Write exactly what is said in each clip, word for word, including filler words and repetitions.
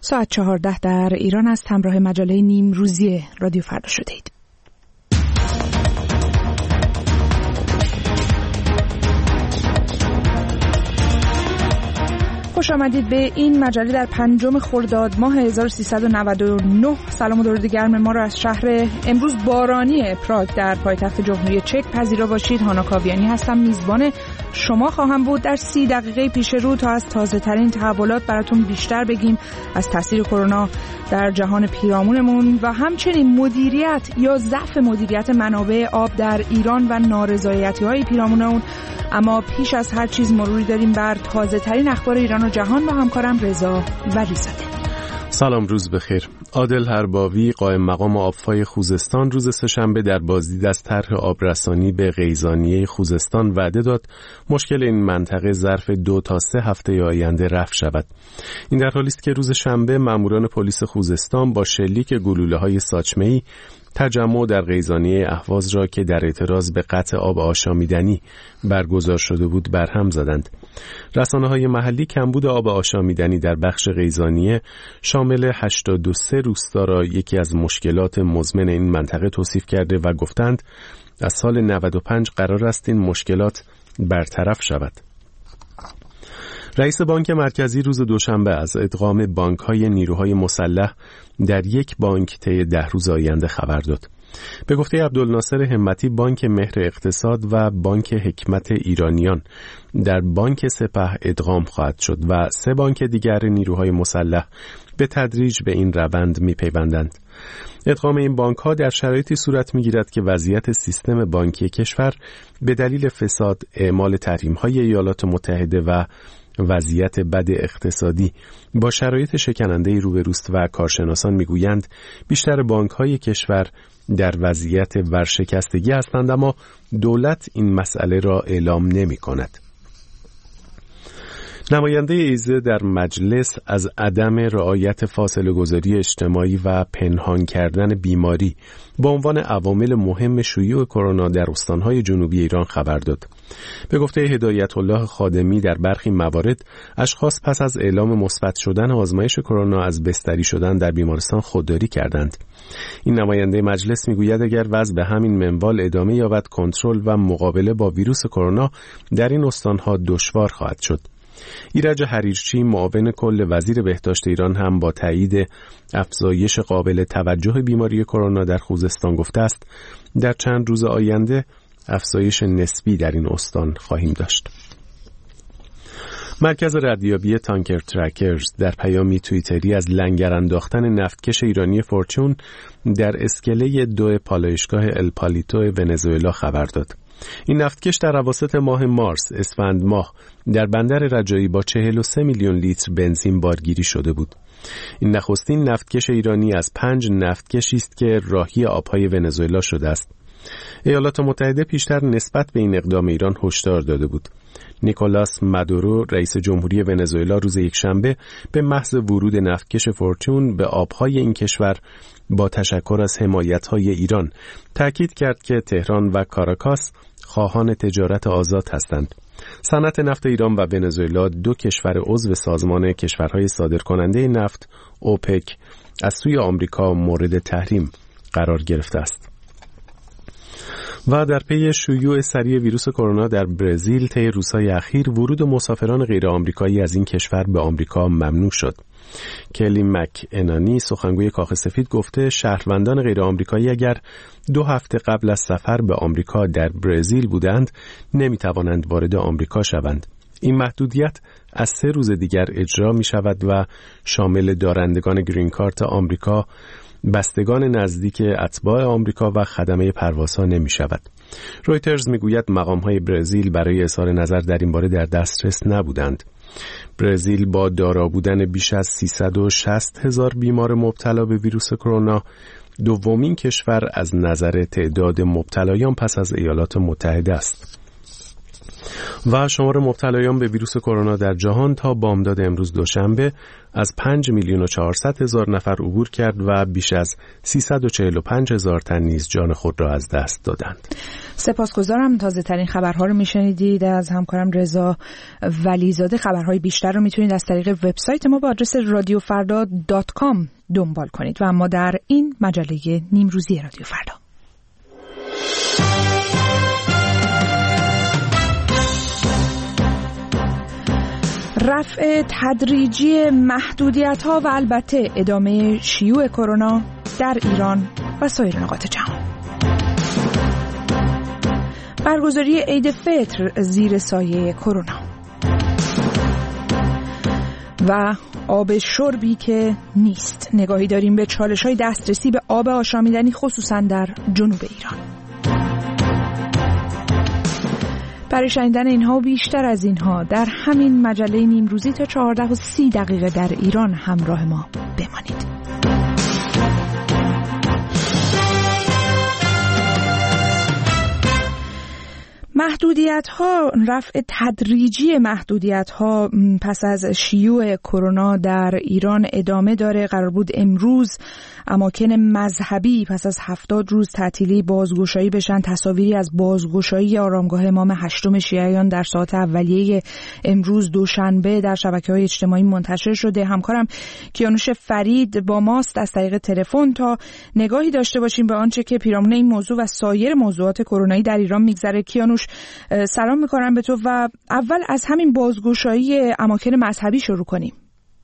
ساعت چهارده در ایران است. همراه مجله نیم روزی رادیو فردا شدید. خوش آمدید به این مجله در پنجم خرداد ماه هزار و سیصد و نود و نه. سلام و درود گرم ما را از شهر امروز بارانی پراگ در پایتخت جمهوری چک پذیرا باشید. هانا کاویانی هستم، میزبان شما خواهم بود در سی دقیقه پیش رو تا از تازه ترین تحولات براتون بیشتر بگیم از تاثیر کرونا در جهان پیرامونمون و همچنین مدیریت یا ضعف مدیریت منابع آب در ایران و نارضایتی‌های پیرامون اون. اما پیش از هر چیز مروری داریم بر تازه ترین اخبار ایران و جهان با همکارم رضا ولیزاده. سلام، روز بخیر. عادل هرباوی قائم مقام آبفای خوزستان روز سه‌شنبه در بازدید از طرح آبرسانی به قیزانیه خوزستان وعده داد مشکل این منطقه ظرف دو تا سه هفته آینده رفع شود. این در حالی است که روز شنبه ماموران پلیس خوزستان با شلیک گلوله‌های ساچمه‌ای تجمع در قیزانیه اهواز را که در اعتراض به قطع آب آشامیدنی برگزار شده بود برهم زدند. رسانه‌های محلی کمبود آب آشامیدنی در بخش قیزانیه شامل هشتاد و سه روستا را یکی از مشکلات مزمن این منطقه توصیف کرده و گفتند از سال نود و پنج قرار است این مشکلات برطرف شود. رئیس بانک مرکزی روز دوشنبه از ادغام بانک‌های نیروهای مسلح در یک بانک طی ده روز آینده خبر داد. به گفته عبدالناصر همتی، بانک مهر اقتصاد و بانک حکمت ایرانیان در بانک سپه ادغام خواهد شد و سه بانک دیگر نیروهای مسلح به تدریج به این روند می‌پیوندند. ادغام این بانک‌ها در شرایطی صورت می‌گیرد که وضعیت سیستم بانکی کشور به دلیل فساد، اعمال تحریم‌های ایالات متحده و وضعیت بد اقتصادی با شرایط شکننده روبروست و کارشناسان میگویند بیشتر بانک‌های کشور در وضعیت ورشکستگی هستند، اما دولت این مسئله را اعلام نمی‌کند. نماینده ایزه در مجلس از عدم رعایت فاصله گذاری اجتماعی و پنهان کردن بیماری به عنوان عوامل مهم شیوع کرونا در استانهای جنوبی ایران خبر داد. به گفته هدایت الله خادمی در برخی موارد اشخاص پس از اعلام مثبت شدن آزمایش کرونا از بستری شدن در بیمارستان خودداری کردند. این نماینده مجلس میگوید اگر وضع به همین منوال ادامه یابد کنترل و مقابله با ویروس کرونا در این استانها دشوار خواهد شد. ایرج حریرچی معاون کل وزیر بهداشت ایران هم با تایید افزایش قابل توجه بیماری کرونا در خوزستان گفته است در چند روز آینده افزایش نسبی در این استان خواهیم داشت. مرکز ردیابی تانکر ترکرز در پیامی توییتری از لنگر انداختن نفتکش ایرانی فورچون در اسکله دو پالایشگاه الپالیتو ونزوئلا خبر داد. این نفتکش در اواسط ماه مارس اسفند ماه در بندر رجایی با چهل و سه میلیون لیتر بنزین بارگیری شده بود. این نخستین نفتکش ایرانی از پنج نفتکشی است که راهی آبهای ونزوئلا شده است. ایالات متحده پیشتر نسبت به این اقدام ایران هشدار داده بود. نیکولاس مادورو رئیس جمهوری ونزوئلا روز یکشنبه به محض ورود نفتکش فورچون به آبهای این کشور با تشکر از حمایت‌های ایران تأکید کرد که تهران و کاراکاس خواهان تجارت آزاد هستند. صنعت نفت ایران و ونزوئلا دو کشور عضو سازمان کشورهای صادرکننده نفت اوپک از سوی آمریکا مورد تحریم قرار گرفته است. و در پی شیوع سریع ویروس کرونا در برزیل طی روزهای اخیر ورود مسافران غیر آمریکایی از این کشور به آمریکا ممنوع شد. کلی مک انانی سخنگوی کاخ سفید گفته شهروندان غیر آمریکایی اگر دو هفته قبل از سفر به آمریکا در برزیل بودند نمیتوانند وارد آمریکا شوند. این محدودیت از سه روز دیگر اجرا می شود و شامل دارندگان گرین کارت آمریکا، بستگان نزدیک اتباع آمریکا و خدمه پروازها نمی شود. رویترز می گوید مقام‌های برزیل برای اظهار نظر در این باره در دسترس نبودند. برزیل با دارا بودن بیش از سیصد و شصت هزار بیمار مبتلا به ویروس کرونا دومین کشور از نظر تعداد مبتلایان پس از ایالات متحده است. و شمار مبتلایان به ویروس کرونا در جهان تا بامداد امروز دوشنبه از پنج میلیون و چهارصد هزار نفر عبور کرد و بیش از سیصد و چهل و پنج هزار تن نیز جان خود را از دست دادند. سپاسگزارم. تازه ترین خبرها رو میشنیدید از همکارم رضا ولیزاده. خبرهای بیشتر رو میتونید از طریق وبسایت ما با آدرس رادیو فردا دات کام دنبال کنید. و اما در این مجله نیمروزی رادیو فردا، رفع تدریجی محدودیت‌ها و البته ادامه شیوع کرونا در ایران و سایر نقاط جهان. برگزاری عید فطر زیر سایه کرونا و آب شربی که نیست. نگاهی داریم به چالش‌های دسترسی به آب آشامیدنی خصوصاً در جنوب ایران. برای شنیدن اینها و بیشتر از اینها در همین مجله نیمروزی تا چهارده و سی دقیقه در ایران همراه ما بمانید. محدودیت‌ها، رفع تدریجی محدودیت‌ها پس از شیوع کرونا در ایران ادامه داره. قرار بود امروز اماکن مذهبی پس از هفتاد روز تعطیلی بازگشایی بشن. تصاویری از بازگشایی آرامگاه امام هشتم شیعیان در ساعت اولیه امروز دوشنبه در شبکه‌های اجتماعی منتشر شده. همکارم کیانوش فرید با ماست از طریق تلفن تا نگاهی داشته باشیم به آنچه که پیرامون این موضوع و سایر موضوعات کرونایی در ایران میگذره. کیانوش، سلام میکنم به تو و اول از همین بازگشایی اماکن مذهبی شروع کنیم.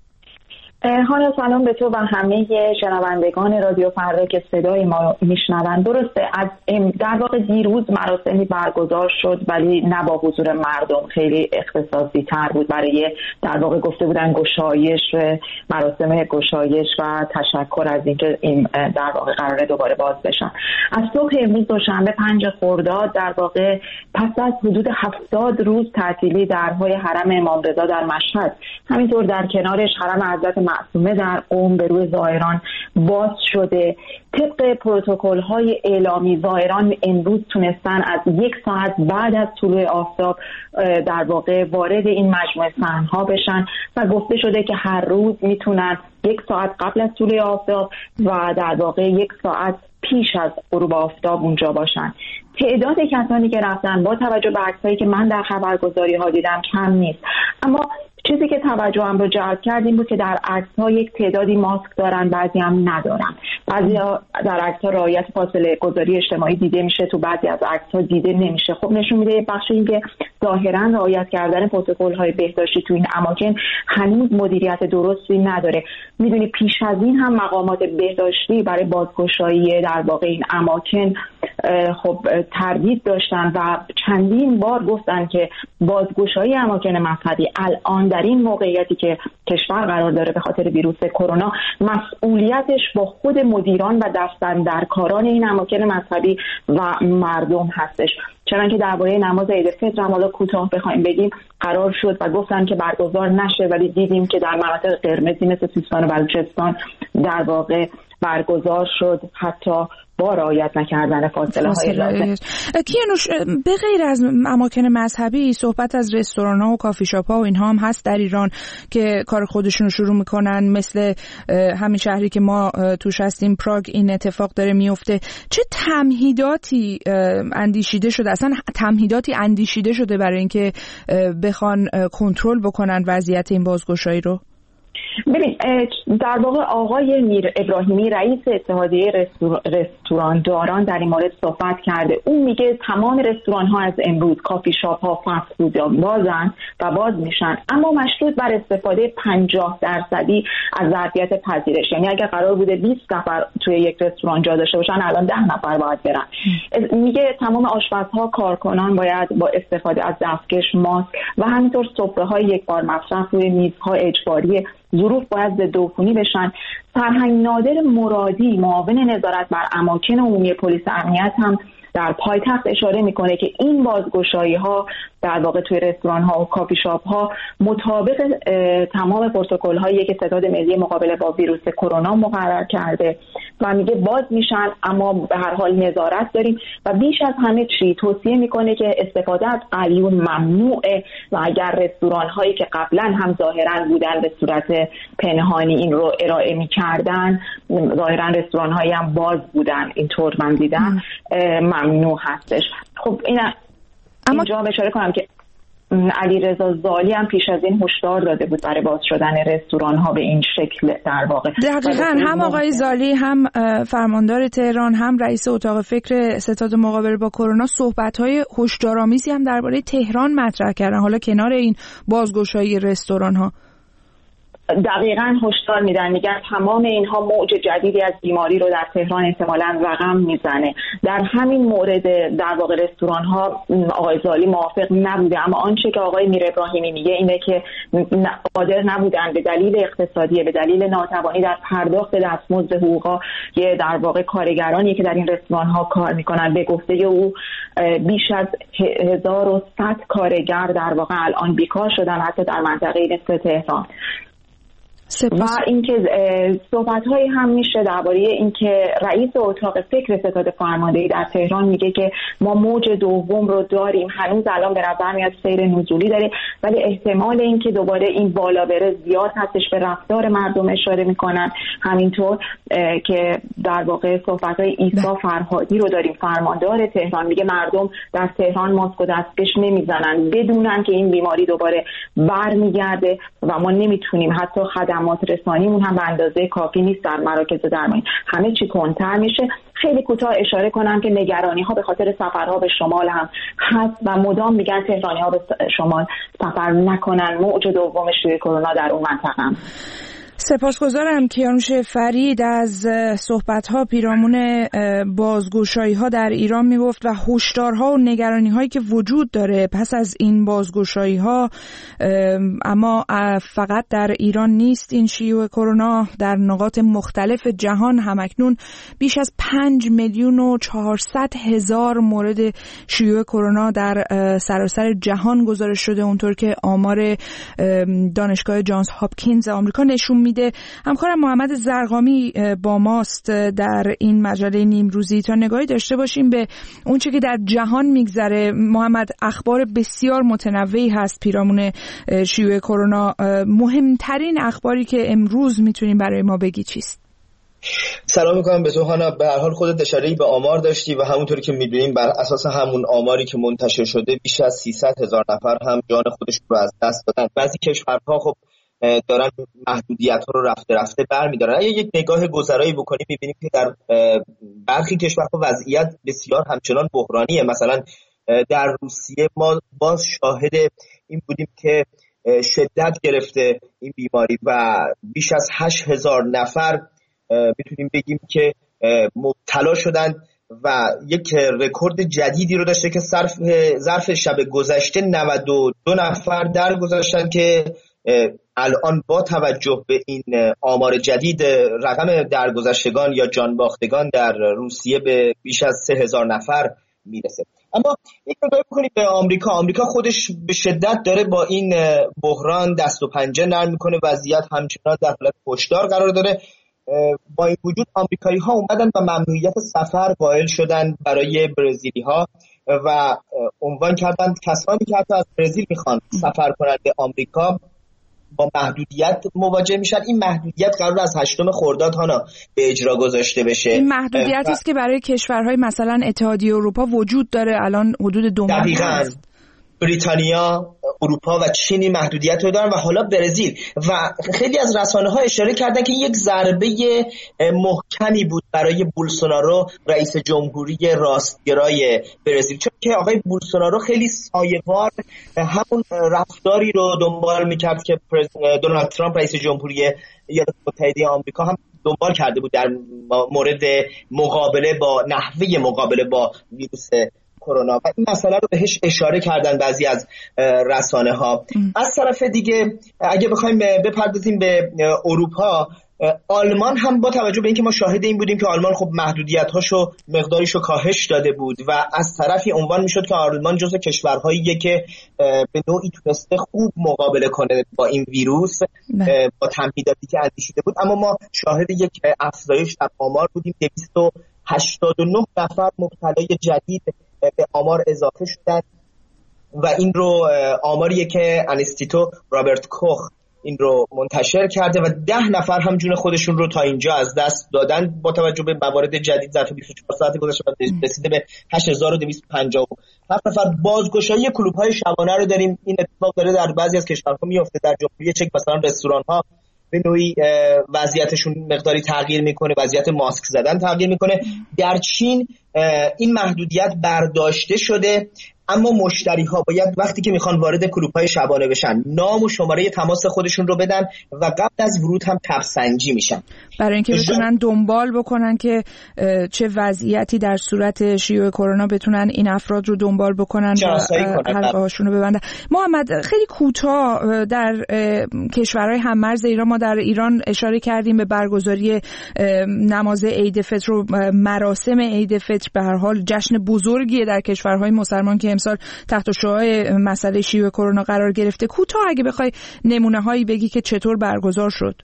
حالا سلام به تو و همه شنوندگان رادیو فردا که صدای ما میشنوند. درسته، از در واقع دیروز مراسمی برگزار شد ولی نه با حضور مردم، خیلی اختصاصی تر بود. برای در واقع گفته بودن گشایش، مراسم گشایش و تشکر از اینکه این در واقع قراره دوباره باز بشن. از صبح امروز دوشنبه پنج خرداد در واقع پس از حدود هفتاد روز تعطیلی درهای حرم امام رضا در مشهد، همینطور در کنارش حرم حضرت معصومه در قم به روی زائران باز شده. طبق پروتکل‌های اعلامی زائران امروز تونستن از یک ساعت بعد از طلوع آفتاب در واقع وارد این مجموعه صحن‌ها بشن و گفته شده که هر روز میتونن یک ساعت قبل از طلوع آفتاب و در واقع یک ساعت پیش از غروب آفتاب اونجا باشن. تعداد کسانی که رفتن با توجه به عکسایی که من در خبرگزاری‌ها دیدم کم نیست، اما چیزی که توجهم رو جلب کرد این بود که در عکس‌ها یک تعدادی ماسک دارن، بعضی هم ندارن. بعضی‌ها در عکس‌ها رعایت فاصله گذاری اجتماعی دیده میشه، تو بعضی از عکس‌ها دیده نمیشه. خب نشون میده بخش این که ظاهراً رعایت کردن پروتکل‌های بهداشتی تو این اماکن هنوز مدیریت درستی نداره. میدونی پیش از این هم مقامات بهداشتی برای بازگشایی در واقع این اماکن خب تردید داشتن و چندین بار گفتن که بازگشایی اماکن مذهبی الان در این موقعیتی که کشور قرار داره به خاطر ویروس کرونا مسئولیتش با خود مدیران و دستاندرکاران این اماکن مذهبی و مردم هستش. چنانکه درباره نماز عید فطر هم حالا کوتاه بخوایم بگیم قرار شد و گفتن که برگزار نشه، ولی دیدیم که در مناطق قرمزی مثل سیستان و بلوچستان در واقع برگزار شد، حتی با رعایت نکردن فاصله های لازم. کیانوش، به غیر از اماکن مذهبی صحبت از رستوران ها و کافی شاپ ها و اینها هم هست در ایران که کار خودشون رو شروع میکنن، مثل همین شهری که ما توش هستیم پراگ این اتفاق داره میفته. چه تمهیداتی اندیشیده شده، اصلا تمهیداتی اندیشیده شده برای اینکه بخوان کنترل بکنن وضعیت این بازگشایی رو؟ ببین، در واقع آقای میر ابراهیمی رئیس اتحادیه رستور... رستورانداران در این مورد صحبت کرده. اون میگه تمام رستوران ها از امروز، کافی شاپ ها، فست فود ها بازن و باز میشن، اما مشروط بر استفاده پنجاه درصدی از ظرفیت پذیرش. یعنی اگر قرار بوده بیست نفر توی یک رستوران جا داشته باشن، الان ده نفر باید برن. میگه تمام آشپزها، کارکنان باید با استفاده از دستکش، ماسک و همینطور سفره های یک بار مصرف روی میزها اجباری ظروف باید ضدعفونی بشن. فرهنگ نادر مرادی، معاون نظارت بر اماکن عمومی پلیس امنیت هم در پایتخت اشاره میکنه که این بازگشایی ها در واقع توی رستوران ها و کافی شاپ ها مطابق تمام پروتکل هایی که ستاد ملی مقابله با ویروس کرونا مقرر کرده و میگه باز میشن، اما به هر حال نظارت داریم و بیش از همه چی توصیه میکنه که استفاده از قلیون ممنوعه و اگر رستوران هایی که قبلا هم ظاهرا بودن به صورت پنهانی این رو ارائه میکردن، ظاهرا رستوران هایی هم باز بودن اینطور من دیدم، ممنوع هستش. خب این اما اینجا اشاره کنم که علیرضا زالی هم پیش از این هشدار داده بود برای باز شدن رستوران ها به این شکل. در واقع دقیقاً هم آقای زالی، هم فرماندار تهران، هم رئیس اتاق فکر ستاد مقابله با کرونا صحبت‌های هشدارآمیزی هم درباره تهران مطرح کردن، حالا کنار این بازگشایی رستوران ها. دقیقاً هشدار میدن، میگن تمام اینها موج جدیدی از بیماری رو در تهران احتمالاً رقم میزنه. در همین مورد در واقع رستوران ها آقای زالی موافق نبوده، اما آنچه که آقای میر ابراهیمی میگه اینه که قادر نبودن به دلیل اقتصادی، به دلیل ناتوانی در پرداخت دستمزد حقوقا یه در واقع کارگرانی که در این رستوران ها کار میکنن. به گفته او بیش از هزار و صد کارگر در واقع الان بیکار شدن، حتی در منطقه نصف تهران. سپاس. و اینکه صحبت‌هایی هم میشه درباره اینکه رئیس اتاق فکر ستاد فرماندهی در تهران میگه که ما موج دوم رو داریم، هنوز الان به نظر میاد سیر نزولی داره، ولی احتمال اینکه دوباره این بالا بره زیاد هستش. به رفتار مردم اشاره میکنن، همینطور که در واقع صحبت‌های عیسی فرهادی رو داریم، فرماندار تهران میگه مردم در تهران ماسک و دستکش نمیزنن بدونن که این بیماری دوباره برمیگرده و ما نمیتونیم، حتی خدمات رسانیمون هم به اندازه کافی نیست در مراکز درمانی، همه چی کنتر میشه. خیلی کوتاه اشاره کنم که نگرانی ها به خاطر سفرها به شمال هم هست و مدام میگن تهرانی ها به شمال سفر نکنن، موج دوم شیوع کرونا در اون منطقه هم. سپاسگزارم. کیانوش فرید از صحبت‌ها پیرامون بازگشایی‌ها در ایران میگفت و هشدارها و نگرانی‌هایی که وجود داره پس از این بازگشایی‌ها، اما فقط در ایران نیست این شیوع کرونا، در نقاط مختلف جهان همکنون بیش از پنج میلیون و چهارصد هزار مورد شیوع کرونا در سراسر جهان گزارش شده، اونطور که آمار دانشگاه جانز هاپکینز آمریکا نشون میده. همکارم محمد زرقامی با ماست در این مجله نیمروزی تا نگاهی داشته باشیم به اون چه که در جهان میگذره. محمد، اخبار بسیار متنوعی هست پیرامون شیوع کرونا. مهمترین اخباری که امروز میتونیم برای ما بگی چیست؟ سلام میکنم به تو هانا. به هر حال خودت اشاره‌ای به آمار داشتی و همونطوری که میدونیم بر اساس همون آماری که منتشر شده بیش از سیصد هزار نفر هم جان خودشون رو از دست دادن. بعضی کشورها خب دارن محدودیت ها رو رفته رفته برمی‌دارن. اگه یک نگاه گذرایی بکنیم می‌بینیم که در برخی کشورها وضعیت بسیار همچنان بحرانیه. مثلا در روسیه ما باز شاهد این بودیم که شدت گرفته این بیماری و بیش از هشت هزار نفر میتونیم بگیم که مبتلا شدن و یک رکورد جدیدی رو داشته که صرف ظرف شب گذشته نود و دو نفر درگذشتن که الان با توجه به این آمار جدید رقم درگذشتگان یا جانباختگان در روسیه به بیش از سه هزار نفر میرسه. اما یک نگاه بکنید به آمریکا. آمریکا خودش به شدت داره با این بحران دست و پنجه نرم میکنه، وضعیت همچنان در حالت هشدار قرار داره. با این وجود آمریکایی ها اومدن و ممنوعیت سفر قائل شدن برای برزیلی ها و عنوان کردن کسانی که حتی از برزیل میخوان سفر کنند به آمریکا با محدودیت مواجه میشن. این محدودیت قرار از هشتم خرداد هانا به اجرا گذاشته بشه. این محدودیتی است که برای کشورهای مثلا اتحادیه اروپا وجود داره، الان حدود دو ماه هست. بریتانیا، اروپا و چین محدودیت رو دارن و حالا برزیل. و خیلی از رسانه ها اشاره کردن که یک ضربه محکمی بود برای بولسونارو، رئیس جمهوری راستگرای برزیل، چون که آقای بولسونارو خیلی سایه‌وار همون رفتاری رو دنبال میکرد که دونالد ترامپ رئیس جمهوری ایالات متحده آمریکا هم دنبال کرده بود در مورد مقابله با نحوه مقابله با ویروس کرونا و این مسئله رو بهش اشاره کردن بعضی از رسانه ها. از طرف دیگه اگه بخوایم بپردازیم به اروپا، آلمان هم با توجه به اینکه ما شاهد این بودیم که آلمان خب محدودیت‌هاشو مقداریشو کاهش داده بود و از طرفی عنوان میشد که آلمان جزو کشورهاییه که به نوعی تونسته خوب مقابله کنه با این ویروس با تمهیداتی که اندیشیده بود، اما ما شاهد یک افزایش در آمار بودیم. دویست و هشتاد و نه نفر مبتلای جدید به آمار اضافه شدند و این رو آماریه که انستیتو رابرت کوخ این رو منتشر کرده و ده نفر هم جون خودشون رو تا اینجا از دست دادن با توجه به موارد جدید ظرف بیست و چهار ساعت گذشته رسیده به هشت هزار و دویست و پنجاه و هفت نفر. بازگشایی کلوب‌های شبانه رو داریم. این اتفاق داره در بعضی از کشورها میفته. در جمهوری چک مثلا رستوران‌ها به نوعی وضعیتشون مقداری تغییر میکنه، وضعیت ماسک زدن تغییر میکنه. در چین این محدودیت برداشته شده، اما مشتری ها باید وقتی که میخوان وارد کلوب‌های شبانه بشن نام و شماره تماس خودشون رو بدن و قبل از ورود هم تب‌سنجی میشن برای اینکه بتونن دنبال بکنن که چه وضعیتی در صورت شیوع کرونا بتونن این افراد رو دنبال بکنن و حلقه هاشون رو ببندن. محمد خیلی کوتاه در کشورهای هم‌مرز ایران، ما در ایران اشاره کردیم به برگزاری نماز عید فطر و مراسم عید فطر، به هر حال جشن بزرگیه در کشورهای مسلمان که امسال تحت شعاع مسئله شیوع کرونا قرار گرفته. کوتاه اگه بخوای نمونه هایی بگی که چطور برگزار شد.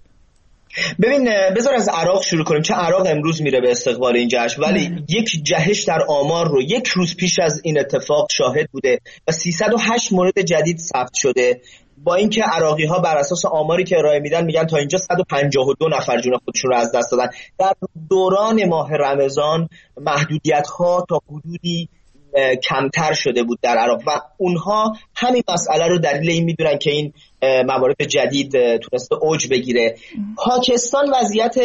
ببین بذار از عراق شروع کنیم، چه عراق امروز میره به استقبال این جشن، ولی مم. یک جهش در آمار رو یک روز پیش از این اتفاق شاهد بوده و سیصد و هشت مورد جدید ثبت شده، با اینکه عراقی ها بر اساس آماری که ارائه میدن میگن تا اینجا صد و پنجاه و دو نفر جون خودشون رو از دست دادن. در دوران ماه رمضان محدودیت ها تا حدودی کمتر شده بود در عراق و اونها همین مسئله رو دلیل این میدونن که این موارد جدید تونسته اوج بگیره. پاکستان وضعیت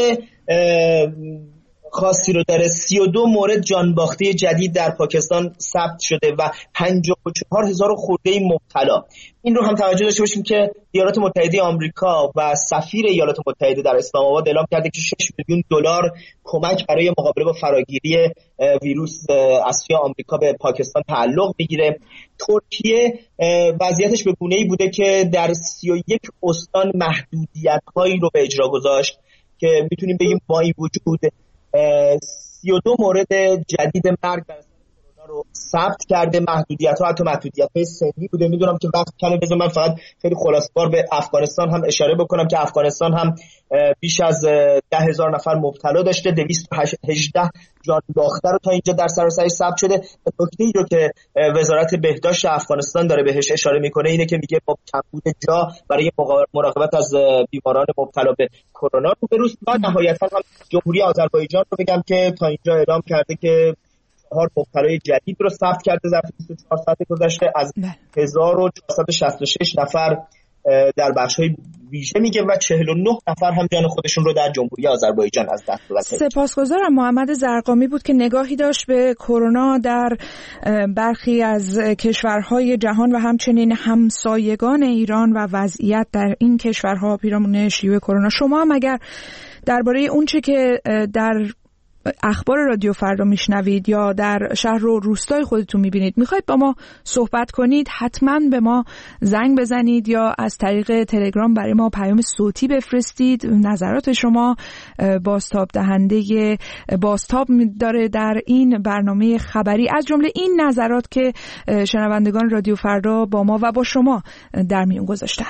خاصی رو داره. سی و دو مورد جانباخته جدید در پاکستان ثبت شده و پنجاه و چهار هزار خورده مبتلا. این رو هم توجه داشته باشیم که ایالات متحده آمریکا و سفیر ایالات متحده در اسلام آباد اعلام کرده که شش میلیون دلار کمک برای مقابله با فراگیری ویروس از سوی آمریکا به پاکستان تعلق میگیره. ترکیه وضعیتش به گونه‌ای بوده که در سی و یک استان محدودیت‌هایی رو به اجرا گذاشت که میتونیم بگیم با این وجود سی و دو مورد جدید مرگ در کرونا رو ثبت کرده. محدودیت‌ها حتی محدودیت‌های سنی بوده. میدونم که وقت کمه، بذار من فقط خیلی خلاصه‌وار به افغانستان هم اشاره بکنم که افغانستان هم بیش از ده هزار نفر مبتلا داشته، دویست و هجده جان باخته رو تا اینجا در سراسرش ثبت شده. نکته‌ای رو که وزارت بهداشت افغانستان داره بهش اشاره میکنه اینه که میگه با کمبود جا برای مراقبت از بیماران مبتلا به کرونا روبروست. و نهایتاً هم جمهوری آذربایجان رو بگم که تا اینجا اعلام کرده که چهار مبتلای جدید رو ثبت کرده در بیست و چهار ساعت گذشته، از هزار و چهارصد و شصت و شش نفر در بخش‌های ویژه میگه و چهل و نه نفر هم جان خودشون رو در جمهوری آذربایجان از دست دادن. سپاسگزارم. محمد زرقامی بود که نگاهی داشت به کرونا در برخی از کشورهای جهان و همچنین همسایگان ایران و وضعیت در این کشورها پیرامون شیوع کرونا. شما هم اگر درباره اون چه که در اخبار رادیو فردا میشنوید یا در شهر و روستای خودتون میبینید میخواید با ما صحبت کنید، حتما به ما زنگ بزنید یا از طریق تلگرام برای ما پیام صوتی بفرستید. نظرات شما بازتاب دهنده بازتاب داره در این برنامه خبری، از جمله این نظرات که شنوندگان رادیو فردا با ما و با شما در میون گذاشتن.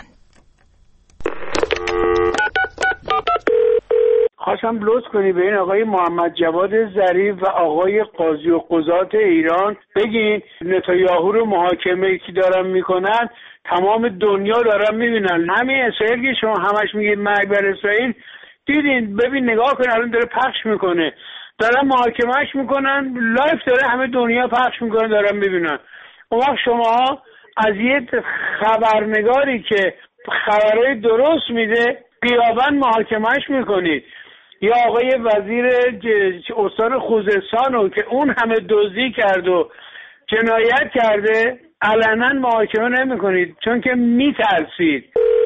خواستم لطف کنی به این آقای محمد جواد ظریف و آقای قاضی و قضات ایران بگین نتانیاهو رو محاکمه که دارن میکنن تمام دنیا دارن میبینن. همین اسرائیل که شما همش میگید مرگ بر اسرائیل، دیدین ببین نگاه کن الان داره پخش میکنه، دارن محاکمهش میکنن لایف، داره همه دنیا پخش میکنن دارن میبینن. اون وقت شما از یه خبرنگاری که خبرهای درست میده قیاباً محاکمهش میکنید، یا آقای وزیر استان خوزستان رو که اون همه دزدی کرد و جنایت کرده علنا محاکمه نمی‌کنید چون که میترسید.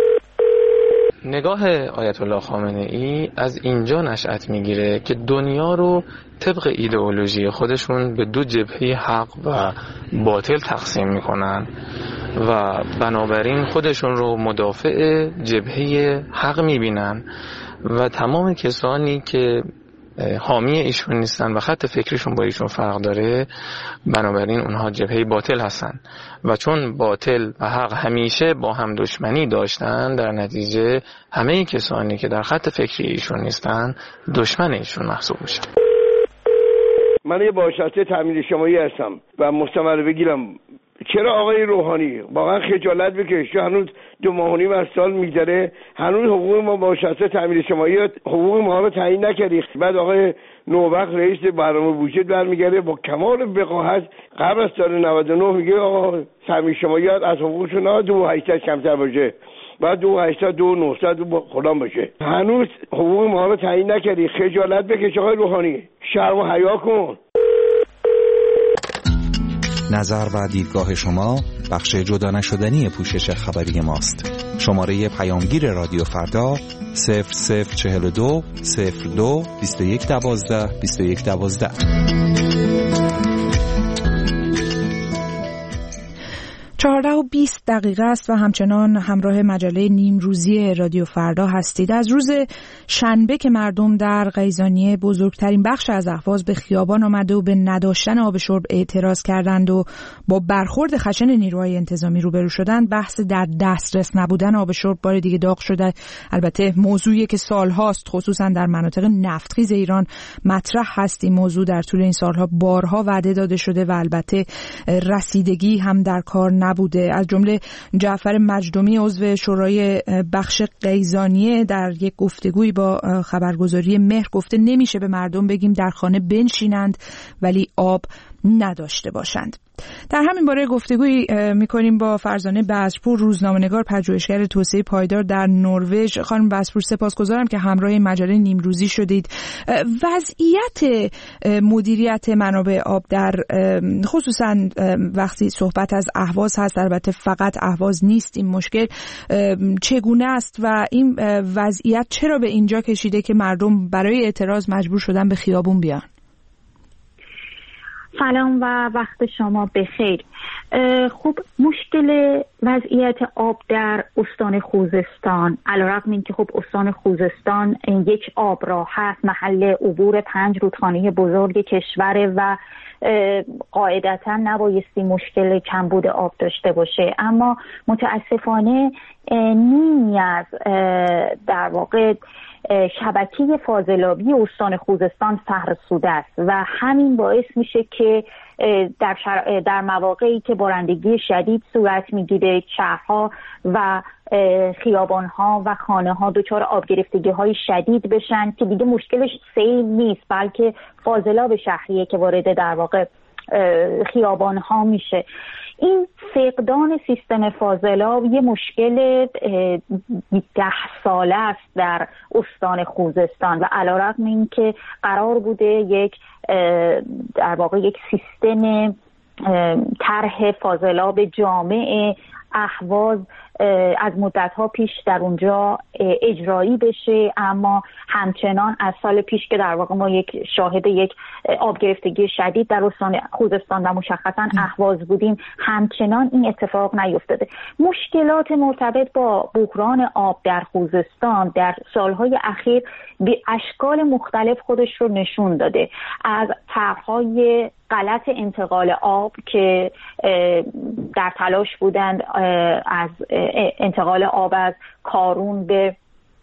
نگاه آیت الله خامنه ای از اینجا نشأت میگیره که دنیا رو طبق ایدئولوژی خودشون به دو جبهه حق و باطل تقسیم میکنن و بنابراین خودشون رو مدافع جبهه حق میبینن و تمام کسانی که حامی ایشون نیستن و خط فکریشون با ایشون فرق داره، بنابراین اونها جبهه باطل هستن و چون باطل و حق همیشه با هم دشمنی داشتن، در نتیجه همه کسانی که در خط فکری ایشون نیستن دشمن ایشون محسوب میشن. من یه بازنشسته تامین اجتماعی هستم و مستمر بگیرم. چرا آقای روحانی واقعا خجالت بکش؟ هنوز دو ماه و نیم از سال میگذره، هنوز حقوق ما بازنشسته تامین اجتماعی حقوق ما رو تعیین نکردی. بعد آقای نوبخت رئیس برنامه بودجه برمیگرده با کمال وقاحت قبل از سال نود و نه میگه آقا تامین اجتماعی از حقوقشون نه دو هشتصد کمتر باشه، بعد دو هشتصد دو نهصد خودم باشه. هنوز حقوق ما رو تعیین نکردی. خجالت بکش آقای روحانی، شرم و حیا کن. نظر و دیدگاه شما بخش جدا نشدنی پوشش خبری ماست. شماره پیامگیر رادیو فردا صفر صفر چهل و دو صفر دو بیست و یک دوازده بیست و یک دوازده. چهارده و بیست دقیقه است و همچنان همراه مجله نیمروزی رادیو فردا هستید. از روز شنبه که مردم در قیزانیه بزرگترین بخش از اهواز به خیابان آمده و به نداشتن آب شرب اعتراض کردند و با برخورد خشن نیروهای انتظامی روبرو شدند، بحث در دسترس نبودن آب شرب بار دیگه داغ شده. البته موضوعی که سالهاست خصوصا در مناطق نفتخیز ایران مطرح هست. این موضوع در طول این سالها بارها وعده داده شده و البته رسیدگی هم در کار نبوده. از جمله جعفر مجدومی عضو شورای بخش قیزانیه در یک گفتگویی با خبرگزاری مهر گفته نمیشه به مردم بگیم در خانه بنشینند ولی آب نداشته باشند. در همین باره گفتگویی می‌کنیم با فرزانه بزرپور، روزنامه‌نگار پژوهشگر توسعه پایدار در نروژ. خانم بزرپور سپاسگزارم که همراه این مجله نیمروزی شدید. وضعیت مدیریت منابع آب در خصوصا وقتی صحبت از اهواز هست، البته فقط اهواز نیست این مشکل، چگونه است و این وضعیت چرا به اینجا کشیده که مردم برای اعتراض مجبور شدن به خیابون بیان؟ سلام و وقت شما بخیر. خب مشکل وضعیت آب در استان خوزستان، علیرغم اینکه خب استان خوزستان یک آبراه هست، محل عبور پنج رودخانه بزرگ کشوره و قاعدتا نبایستی مشکل کمبود آب داشته باشه، اما متاسفانه نیمی از در واقع شبکه فاضلابی استان خوزستان فرسوده است و همین باعث میشه که در, شر... در مواقعی که بارندگی شدید صورت میگیره شهرها و خیابانها و خانه ها دچار آب گرفتگی های شدید بشن که دیگه مشکلش سیل نیست بلکه فاضلاب شهریه که وارد در واقع خیابان ها میشه. این فقدان سیستم فاضلاب یه مشکل ده ساله است در استان خوزستان و علیرغم این که قرار بوده یک در واقع یک سیستم طرح فاضلاب جامع اهواز از مدت‌ها پیش در اونجا اجرایی بشه، اما همچنان از سال پیش که در واقع ما یک شاهد یک آب گرفتگی شدید در استان خوزستان و مشخصا اهواز بودیم، همچنان این اتفاق نیفتاده. مشکلات مرتبط با بحران آب در خوزستان در سالهای اخیر به اشکال مختلف خودش رو نشون داده، از طرح‌های غلط انتقال آب که در تلاش بودند از انتقال آب از کارون به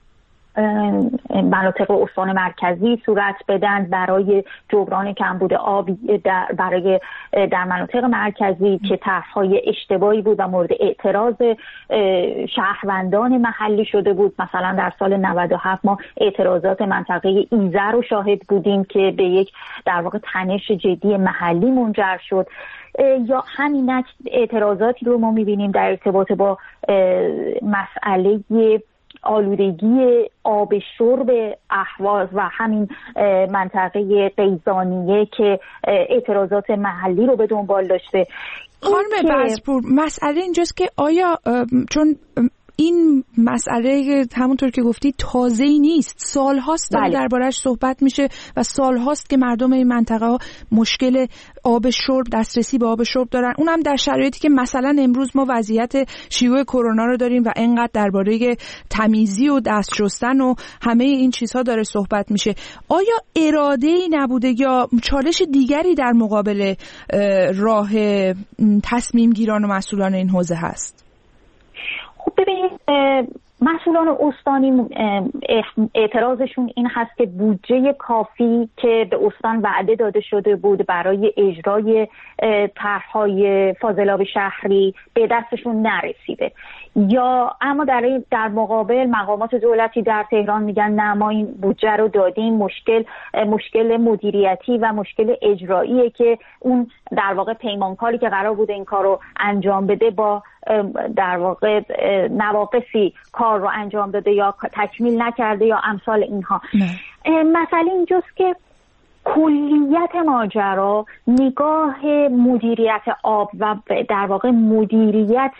مناطق استان مرکزی صورت بدن برای جبران کمبود آب در برای در مناطق مرکزی که طرح‌های اشتباهی بود و مورد اعتراض شهروندان محلی شده بود. مثلا در سال نود و هفت ما اعتراضات منطقه ایزه رو شاهد بودیم که به یک در واقع تنش جدی محلی منجر شد، یا همینک اعتراضاتی رو ما می‌بینیم در ارتباط با مسئله آلودگی آب شرب اهواز و همین منطقه قیزانیه که اعتراضات محلی رو به دنبال داشته. خانم بزرپور، مسئله اینجاست که آیا چون این مسئله همونطور که گفتی تازه‌ای نیست، سال‌هاست داره درباره‌اش صحبت میشه و سال‌هاست که مردم این منطقه ها مشکل آب شرب، دسترسی به آب شرب دارن، اونم در شرایطی که مثلا امروز ما وضعیت شیوع کرونا رو داریم و اینقدر درباره تمیزی و دست شستن و همه این چیزها داره صحبت میشه. آیا اراده‌ای نبوده یا چالش دیگری در مقابل راه تصمیم گیران و مسئولان این حوزه هست؟ خب ببینید، مسئولان استانی اعتراضشون این هست که بودجه کافی که به استان وعده داده شده بود برای اجرای طرح‌های فاضلاب شهری به دستشون نرسیده، یا اما در در مقابل مقامات دولتی در تهران میگن نه ما این بودجه رو دادیم، مشکل مشکل مدیریتی و مشکل اجراییه که اون در واقع پیمانکاری که قرار بوده این کار رو انجام بده با در واقع نواقصی کار رو انجام داده یا تکمیل نکرده یا امثال اینها. مسئله اینجاست که کلیت ماجرا نگاه مدیریت آب و در واقع مدیریت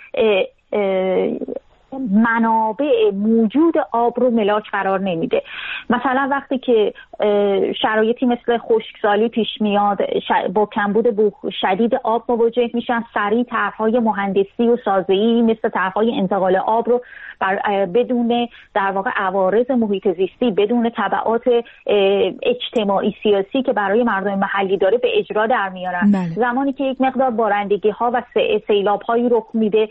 منابع موجود آب رو ملاک قرار نمیده. مثلا وقتی که شرایطی مثل خشکسالی پیش میاد، با کمبود شدید آب مواجه میشن، سریع طرح‌های مهندسی و سازه‌ای مثل طرح‌های انتقال آب رو بدون در واقع عوارض محیط زیستی، بدون تبعات اجتماعی سیاسی که برای مردم محلی داره به اجرا در میارن. بله. زمانی که یک مقدار بارندگی‌ها و سیلاب‌هایی رخ میده،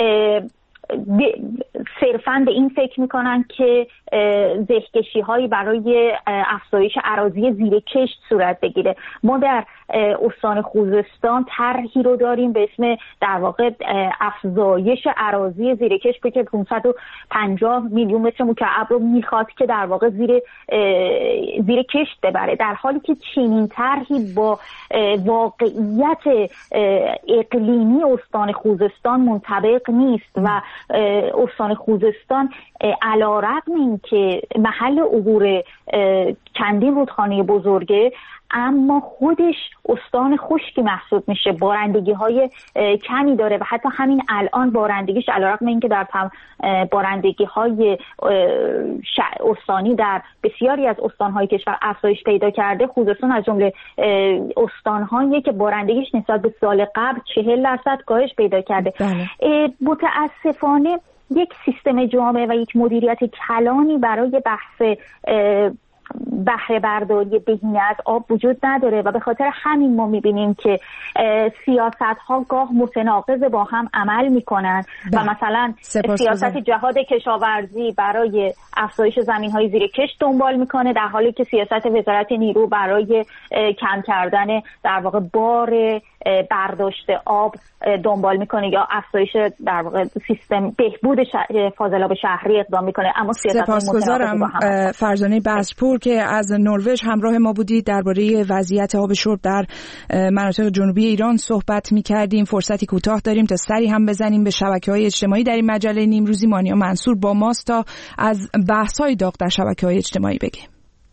صرفاً به این فکر میکنن که زهکشی هایی برای افزایش اراضی زیر کشت صورت بگیره. ما در استان خوزستان طرحی رو داریم به اسم در واقع افزایش اراضی زیر کشت که پانصد و پنجاه میلیون متر مکعب رو میخواد که در واقع زیر زیر کشت ببره، در حالی که چنین طرحی با واقعیت اقلیمی استان خوزستان منطبق نیست و استان خوزستان علی‌رغم این که محل عبور چندین رودخانه بزرگه، اما خودش استان خشکی محسوب میشه، بارندگی های کمی داره و حتی همین الان بارندگیش علی‌رغم اینکه در بارندگی های استانی در بسیاری از استان‌های کشور افزایش پیدا کرده، خوزستان از جمله استان‌هایی که بارندگیش نسبت به سال قبل چهل درصد کاهش پیدا کرده. متاسفانه یک سیستم جامع و یک مدیریت کلانی برای بحث بهره برداری بهینه از آب وجود نداره و به خاطر همین ما میبینیم که سیاست ها گاه متناقض با هم عمل میکنن و مثلا سیاست جهاد کشاورزی برای افزایش زمین های زیر کشت دنبال میکنه، در حالی که سیاست وزارت نیرو برای کم کردن در واقع بار برداشت آب دنبال میکنه یا افزایش در واقع سیستم بهبود فاضلاب شهری اقدام میکنه. اما سیاست سپاسگزارم فرزانه بزرپور که از نروژ همراه ما بودید، درباره وضعیت آب شرب در مناطق جنوبی ایران صحبت میکردیم. فرصتی کوتاه داریم تا سری هم بزنیم به شبکه‌های اجتماعی. در این مجله نیمروزی مانیا منصور با ماست تا از بحث‌های داغ در شبکه‌های اجتماعی بگیم.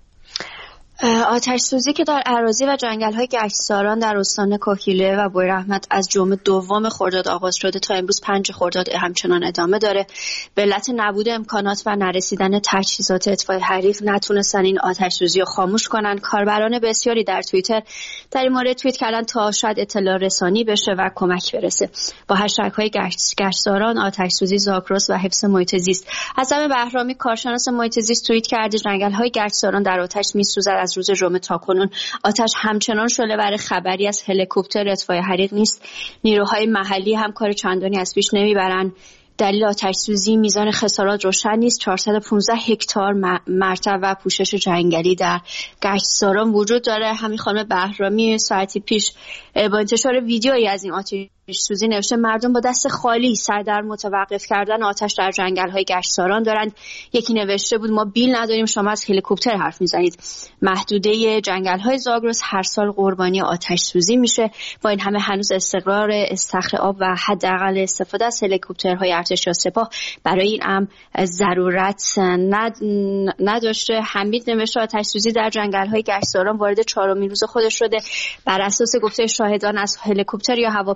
آتش سوزی که در اراضی و جنگل‌های گشتساران در استان کوکیله و بویراحمد از جمعه دوم خرداد آغاز شده تا امروز پنج خرداد همچنان ادامه داره. به علت نبود امکانات و نرسیدن تجهیزات اطفای حریق نتونستن این آتش سوزی رو خاموش کنن. کاربران بسیاری در توییتر در این مورد توییت کردن تا شاید اطلاع رسانی بشه و کمک برسه. با هشتگ‌های گشتساران، آتش سوزی، زاگرس و حفظ محیط زیست. حسن بهرامی کارشناس محیط زیست توییت کرده جنگل‌های گشتساران در آتش می‌سوزد. از روز جمعه تا کنون آتش همچنان شعله‌ور خبری از هلیکوپتر اطفای حریق نیست. نیروهای محلی هم کار چندانی از پیش نمیبرن. دلیل آتش سوزی میزان خسارات روشن نیست. چهارصد و پانزده هکتار مرتع و پوشش جنگلی در گشتساران وجود داره. همین خانم بهرامی ساعتی پیش با انتشار ویدیویی از این آتش سوزی نوشته مردم با دست خالی سر در متوقف کردن آتش در جنگل‌های گشتساران دارند. یکی نوشته بود ما بیل نداریم، شما از هلیکوپتر حرف میزنید. محدوده جنگل‌های زاگرس هر سال قربانی آتش سوزی میشه. با این همه هنوز استقرار استخر آب و حداقل استفاده از هلیکوپترهای ارتش یا سپاه برای این امر ضرورت ند... نداشته. حمید نوشته آتش سوزی در جنگل‌های گشتساران وارد چهارمین روز خودش شده. بر اساس گفته شاهدان از هلیکوپتر یا هواپیمای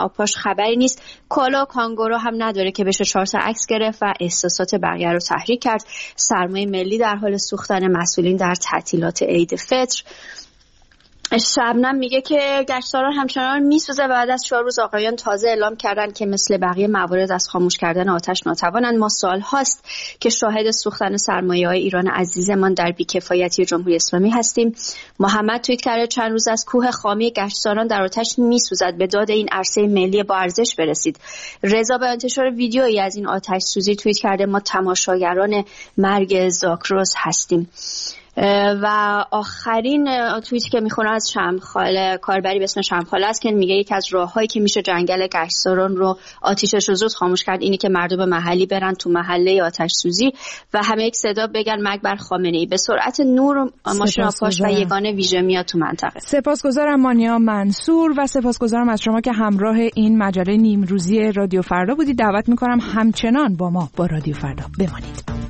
آبپاش خبری نیست. کالا و کانگورو هم نداره که بشه چهار تا عکس گرفت و احساسات بقیه رو تحریک کرد. سرمایه ملی در حال سوختن، مسئولین در تعطیلات عید فطر. شبنم میگه که گشتاران همچنان میسوزه و بعد از چهار روز آقایان تازه اعلام کردن که مثل بقیه موارد از خاموش کردن آتش ناتوانند. ما سال هاست که شاهد سوختن سرمایه‌های ایران عزیزمان در بی‌کفایتی جمهوری اسلامی هستیم. محمد توییت کرده چند روز از کوه خامی گشتاران در آتش میسوزد، به داد این عرصه ملی با ارزش برسید. رضا به انتشار ویدیویی از این آتش سوزی توییت کرده ما تماشاگران مرگ زاکروس هستیم. و آخرین توییتی که میخونه از شمخاله، کاربری به اسم شمخاله است که میگه یکی از راههایی که میشه جنگل گشتاران رو آتیشش رو زود خاموش کرد اینی که مردم محلی برن تو محله آتش سوزی و همه یک صدا بگن مرگ بر خامنه‌ای. به سرعت نور ماشین آبپاش و یگانه ویژه میاد تو منطقه. سپاسگزارم مانیا منصور و سپاسگزارم از شما که همراه این مجله نیمروزی رادیو فردا بودید. دعوت میکنم همچنان با ما با رادیو فردا بمانید.